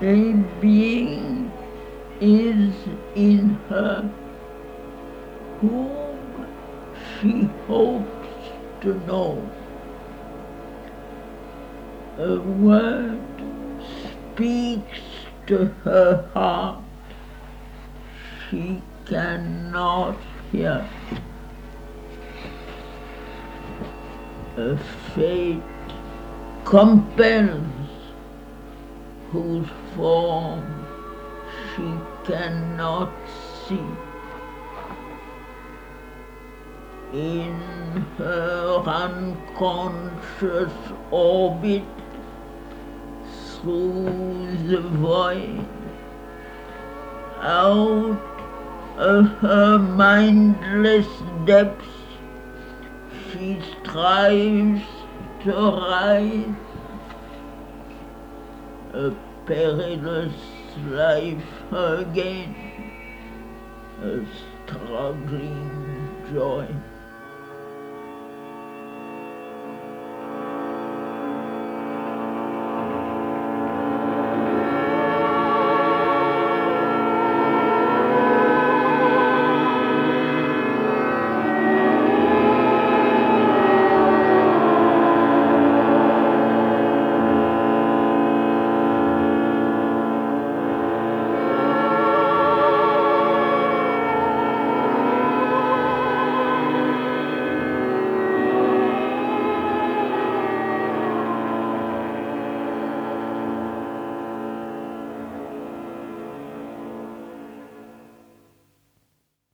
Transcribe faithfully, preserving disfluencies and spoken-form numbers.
A being is in her whom she hopes to know. A word speaks to her heart she cannot hear. A fate compels whose form she cannot see. In her unconscious orbit through the void, out of her mindless depths, she strives to rise. A perilous life again, a struggling joy.